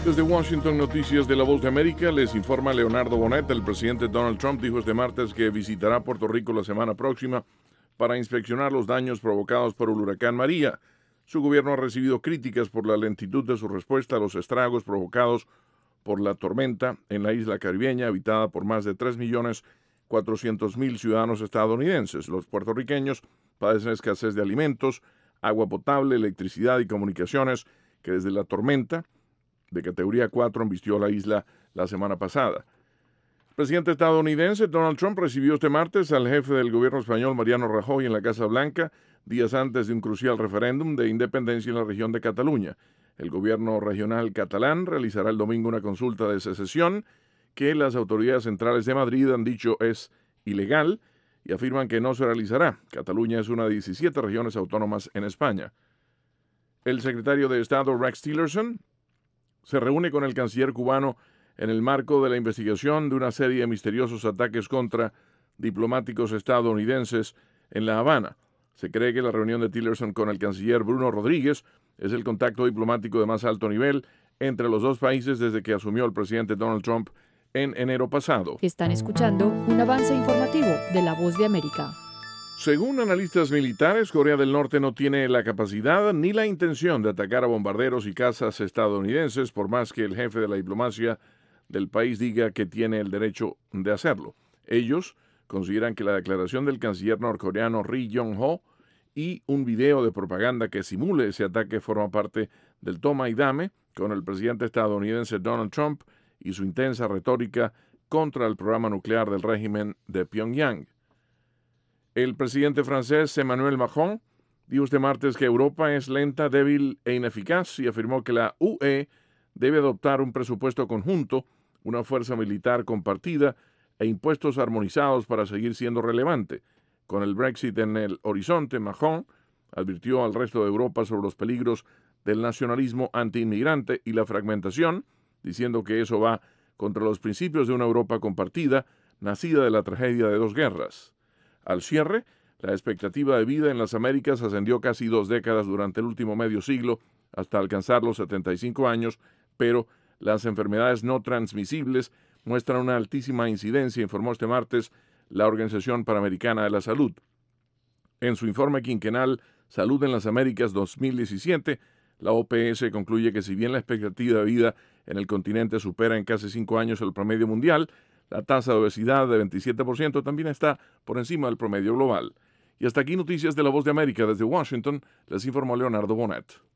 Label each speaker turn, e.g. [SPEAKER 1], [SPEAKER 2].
[SPEAKER 1] Desde Washington, Noticias de La Voz de América, les informa Leonardo Bonet. El presidente Donald Trump dijo este martes que visitará Puerto Rico la semana próxima para inspeccionar los daños provocados por el huracán María. Su gobierno ha recibido críticas por la lentitud de su respuesta a los estragos provocados por la tormenta en la isla caribeña, habitada por más de 3.400.000 ciudadanos estadounidenses. Los puertorriqueños padecen escasez de alimentos, agua potable, electricidad y comunicaciones que desde la tormenta de categoría 4 embistió la isla la semana pasada. El presidente estadounidense Donald Trump recibió este martes al jefe del gobierno español Mariano Rajoy en la Casa Blanca, días antes de un crucial referéndum de independencia en la región de Cataluña. El gobierno regional catalán realizará el domingo una consulta de secesión que las autoridades centrales de Madrid han dicho es ilegal y afirman que no se realizará. Cataluña es una de 17 regiones autónomas en España. El secretario de Estado Rex Tillerson se reúne con el canciller cubano en el marco de la investigación de una serie de misteriosos ataques contra diplomáticos estadounidenses en La Habana. Se cree que la reunión de Tillerson con el canciller Bruno Rodríguez es el contacto diplomático de más alto nivel entre los dos países desde que asumió el presidente Donald Trump en enero pasado.
[SPEAKER 2] Están escuchando un avance informativo de La Voz de América.
[SPEAKER 1] Según analistas militares, Corea del Norte no tiene la capacidad ni la intención de atacar a bombarderos y cazas estadounidenses, por más que el jefe de la diplomacia del país diga que tiene el derecho de hacerlo. Ellos consideran que la declaración del canciller norcoreano Ri Yong-ho y un video de propaganda que simule ese ataque forma parte del toma y dame con el presidente estadounidense Donald Trump y su intensa retórica contra el programa nuclear del régimen de Pyongyang. El presidente francés Emmanuel Macron dijo este martes que Europa es lenta, débil e ineficaz y afirmó que la UE debe adoptar un presupuesto conjunto, una fuerza militar compartida e impuestos armonizados para seguir siendo relevante. Con el Brexit en el horizonte, Macron advirtió al resto de Europa sobre los peligros del nacionalismo antiinmigrante y la fragmentación, diciendo que eso va contra los principios de una Europa compartida, nacida de la tragedia de dos guerras. Al cierre, la expectativa de vida en las Américas ascendió casi 2 décadas durante el último medio siglo hasta alcanzar los 75 años, pero las enfermedades no transmisibles muestran una altísima incidencia, informó este martes la Organización Panamericana de la Salud. En su informe quinquenal Salud en las Américas 2017, la OPS concluye que si bien la expectativa de vida en el continente supera en casi 5 años el promedio mundial, la tasa de obesidad de 27% también está por encima del promedio global. Y hasta aquí Noticias de La Voz de América. Desde Washington les informó Leonardo Bonet.